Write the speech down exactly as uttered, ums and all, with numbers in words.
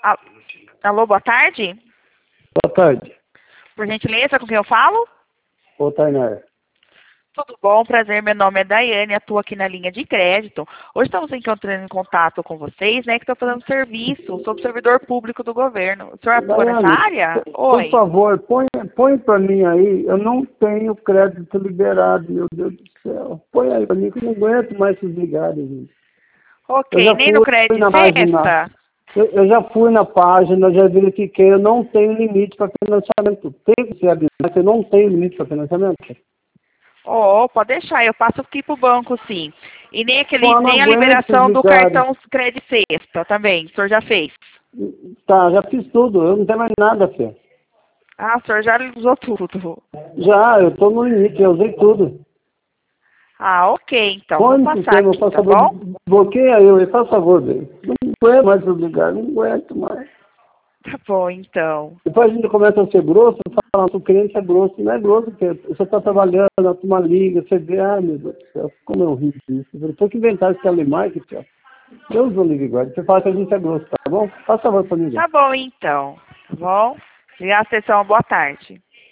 Ah, alô, boa tarde. Boa tarde. Por gentileza, com quem eu falo? Ô, Tainara. Tudo bom? Prazer, meu nome é Daiane, atuo aqui na linha de crédito. Hoje estamos encontrando em contato com vocês, né, que estou fazendo serviço, sou servidor público do governo. O senhor atua Daiane, nessa área? por Oi. favor, põe, põe para mim aí. Eu não tenho crédito liberado, meu Deus do céu. Põe aí para mim que eu não aguento mais esses ligados, gente. Eu Ok, já nem no fui crédito na página. sexta? Eu, eu já fui na página, já verifiquei, eu não tenho limite para financiamento. Tem que ser habilitado, mas eu não tenho limite para financiamento. Oh, pode deixar, eu passo aqui pro banco, sim. E nem, aquele, Pô, eu não nem a aguento esses liberação do ligados. cartão crédito sexta também, o senhor já fez? Tá, já fiz tudo, eu não tenho mais nada, filho. Ah, o senhor já usou tudo. Já, eu estou no limite, eu usei tudo. Ah, ok, então, Põe vou no passar sistema, aqui, por tá favor, bom? bloqueia eu, faz favor, velho. Não aguento mais obrigar, não aguento mais. Tá bom, então. Depois a gente começa a ser grosso, fala que o cliente é grosso, não é grosso, porque você está trabalhando, a turma liga, você vê, ai meu Deus do céu, como é horrível isso. Eu tenho que inventar esse telemarketing, ó. Deus o livre guarde, você fala que a gente é grosso, tá bom? Faz favor pra mim, Tá bom, então. Tá bom? Obrigada, atenção, boa tarde.